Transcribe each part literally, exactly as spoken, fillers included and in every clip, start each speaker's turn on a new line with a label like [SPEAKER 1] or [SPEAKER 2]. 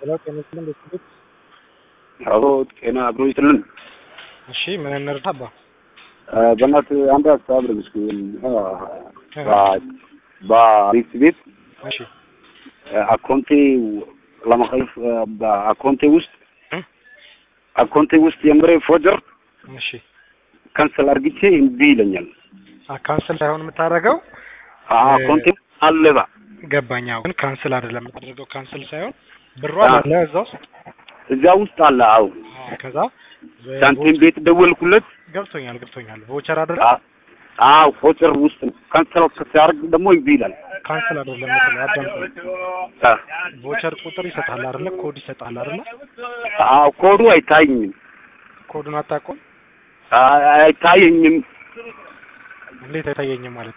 [SPEAKER 1] ሄሎ ጤና ይስጥልን ቤተሰቦች።
[SPEAKER 2] አዎ ጤና አብሮ ይስጥልን።
[SPEAKER 1] እሺ ምን እንርዳባ?
[SPEAKER 2] በእናት አንድ ሀሳብ ልብስኩ በቤት ቤት
[SPEAKER 1] እሺ
[SPEAKER 2] አካውንቴ ለማخيف በአካውንቴ ውስጥ አካውንቴ ውስጥ የምሬ ፎጀር
[SPEAKER 1] እሺ
[SPEAKER 2] ካንሰል አርግቼ እምቢ ይለኛል።
[SPEAKER 1] ካንሰል ሳይሆን የምታረጋው
[SPEAKER 2] አካውንቴ አለባ
[SPEAKER 1] ገባኛው ግን ካንሰል አይደለም የምታደርገው። ካንሰል ሳይሆን ብሩ አለ እዛው
[SPEAKER 2] እዛ ውስጥ አለ። አዎ
[SPEAKER 1] ከዛ
[SPEAKER 2] ሳንቲም ቤት ደወልኩለት።
[SPEAKER 1] ገብቶኛል ገብቶኛል ቮቸር አይደለ?
[SPEAKER 2] አዎ ቮቸር ውስጥ ካንሰል ሲያርግ ደግሞ እምቢ ይላል።
[SPEAKER 1] ካንሰል አይደለም የምትለው አዳምጥ። ቮቸር ቁጥር ይሰጣል አይደለ? ኮድ ይሰጣል አይደለ?
[SPEAKER 2] አዎ ኮዱ አይታየኝም።
[SPEAKER 1] ኮዱን አታውቀውም?
[SPEAKER 2] አይታየኝም።
[SPEAKER 1] እንዴት አይታየኝም ማለት?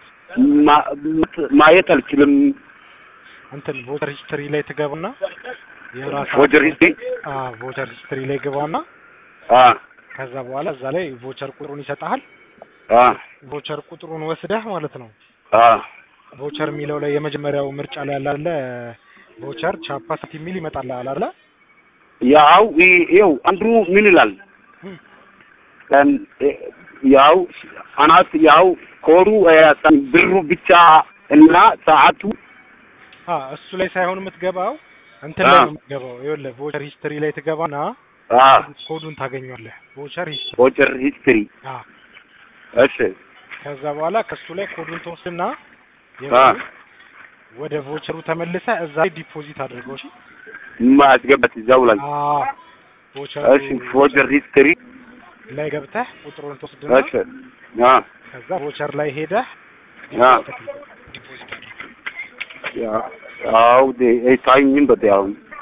[SPEAKER 2] ማየት አልችልም።
[SPEAKER 1] እንትን ቮቸር ሂስትሪ ላይ ትገባና የራስ
[SPEAKER 2] ቮቸር ሂስትሪ
[SPEAKER 1] አዎ ቮቸር ሂስትሪ ላይ ገባና
[SPEAKER 2] አዎ
[SPEAKER 1] ከዛ በኋላ እዛ ላይ ቮቸር ቁጥሩን ይሰጣል።
[SPEAKER 2] አዎ
[SPEAKER 1] ቮቸር ቁጥሩን ወስደህ ማለት ነው።
[SPEAKER 2] አዎ
[SPEAKER 1] ቮቸር የሚለው ላይ የመጀመሪያው ምርጫ ላይ ያለ አለ ቮቸር ቻፓሲቲ ሚል ይመጣል አይደል?
[SPEAKER 2] ያው ይሄው አንዱ ምን ይላል? እን ያው አናት ያው ኮዱ ያሳን ብሩ ብቻ እና ሰዓቱ
[SPEAKER 1] አ እሱ ላይ ሳይሆን የምትገባው እንትን ላይ ነው የምትገባው። ይኸውልህ ቮቸር ሂስትሪ ላይ ትገባና አ ኮዱን ታገኛለህ። ቮቸር ሂስትሪ
[SPEAKER 2] ቮቸር ሂስትሪ
[SPEAKER 1] አ
[SPEAKER 2] እሺ
[SPEAKER 1] ከዛ በኋላ ከሱ ላይ ኮዱን ተወስድና
[SPEAKER 2] አ
[SPEAKER 1] ወደ ቮቸሩ ተመልሰ እዛ ላይ ዲፖዚት አድርገው። እሺ
[SPEAKER 2] ማስገባት ይዛው ላይ
[SPEAKER 1] አ ቮቸር
[SPEAKER 2] እሺ ቮቸር ሂስትሪ
[SPEAKER 1] ላይ ገብተህ ቁጥሩን ተወስድና
[SPEAKER 2] እሺ አ
[SPEAKER 1] ከዛ ቮቸር ላይ ሄደህ
[SPEAKER 2] አ
[SPEAKER 1] ዲፖዚት
[SPEAKER 2] ያ አው ዴ አይታይኝም በደው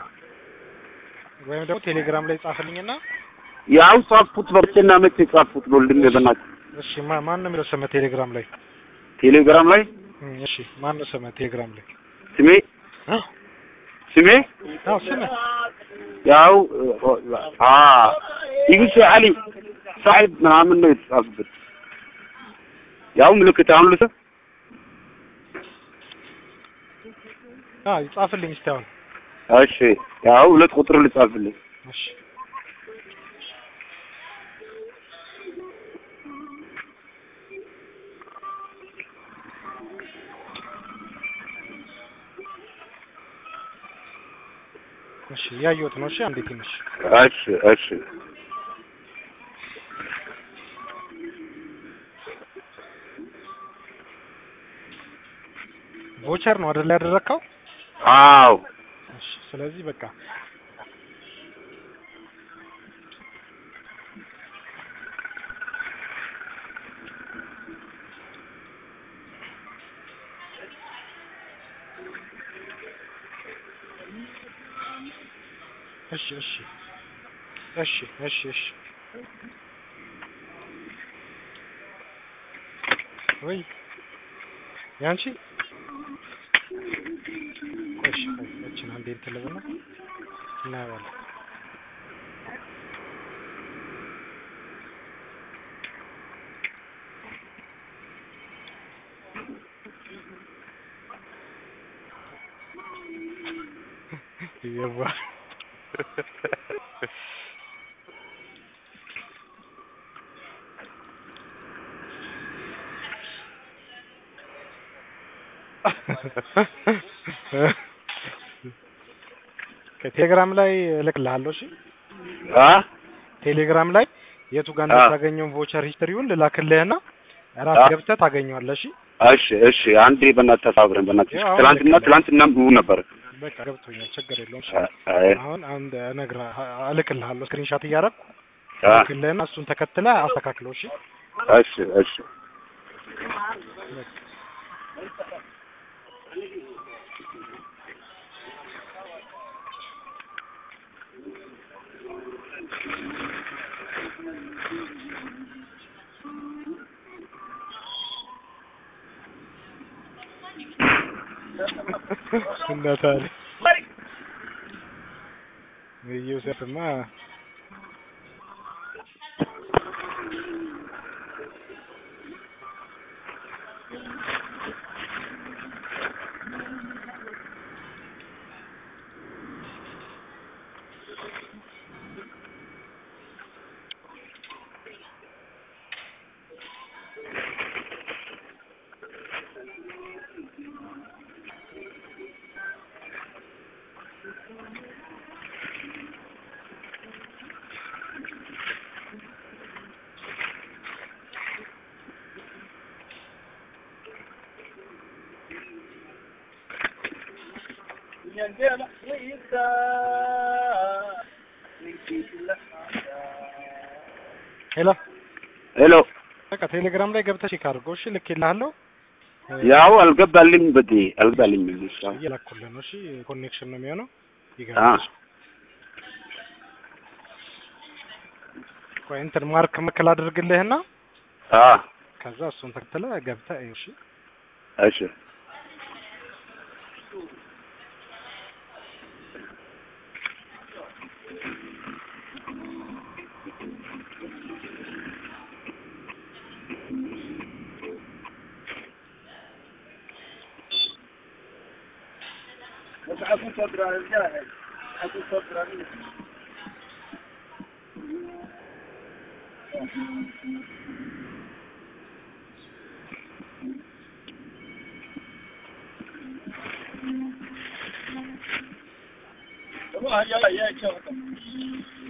[SPEAKER 1] ወይም ደግሞ ቴሌግራም ላይ ጻፈልኝና
[SPEAKER 2] ያው ጻፍኩት በርተና መቼ ጻፍኩት ወልድም በእናት
[SPEAKER 1] እሺ ማን ነው የሚለው ስም ቴሌግራም ላይ?
[SPEAKER 2] ቴሌግራም ላይ
[SPEAKER 1] እሺ ማን ነው ስም ቴሌግራም ላይ?
[SPEAKER 2] ስሜ
[SPEAKER 1] አ
[SPEAKER 2] ስሜ
[SPEAKER 1] አው ስሜ
[SPEAKER 2] ያው አ ይግሽ አሊ ሳይድ ምናምን ነው የተጻፈበት። ያው ምልክት አሁን ልሰ
[SPEAKER 1] አ ይጻፍልኝ እስቲ አሁን።
[SPEAKER 2] እሺ ያው ሁለት ቁጥር ልጻፍልኝ።
[SPEAKER 1] እሺ እሺ ያየሁት ነው። እሺ አንዴ ትንሽ
[SPEAKER 2] እሺ እሺ
[SPEAKER 1] ቮቸር ነው አይደል ያደረከው?
[SPEAKER 2] አዎ
[SPEAKER 1] እሺ ስለዚህ በቃ እሺ እሺ እሺ እሺ እሺ ወይ ያንቺ እሺ እሺ አንዴ እንትለበና እናያለን። ይባ ከቴሌግራም ላይ ልክልሃለሁ። እሺ
[SPEAKER 2] አ
[SPEAKER 1] ቴሌግራም ላይ የቱ ጋር እንደታገኘው ቮቸር ሂስትሪውን ልላክልህና ራስ ገብተህ ታገኘዋለህ። እሺ
[SPEAKER 2] እሺ እሺ አንዴ በእናትህ ተሳብረን በእናትህ ትላንትና ትላንትና ብዙ ነበር።
[SPEAKER 1] በቃ ገብቶኛል ችግር የለውም። አሁን አንድ ነግራ እልክልሃለሁ ስክሪንሾት እያደረኩ ልክልህና እሱን ተከትለህ አስተካክለው። እሺ
[SPEAKER 2] እሺ እሺ
[SPEAKER 1] እንደታለ ዮሴፍማ ሄሎ
[SPEAKER 2] ሄሎ
[SPEAKER 1] በቃ ቴሌግራም ላይ ገብተሽ ቼክ አድርጎ እሺ ልኬልሃለሁ
[SPEAKER 2] ያው አልገባልኝ በዲ አልገባልኝ ልጅ
[SPEAKER 1] እየላኩልህ ነው እሺ ኮኔክሽን ነው የሚሆነው ይገባል ቆይ እንትን ማርክ መከል አድርግልህና
[SPEAKER 2] አ
[SPEAKER 1] ከዛ እሱን ተከተለ ገብተህ እሺ
[SPEAKER 2] እሺ
[SPEAKER 3] أكو صبر على الجاهل أكو صبر على الله يا يا شوف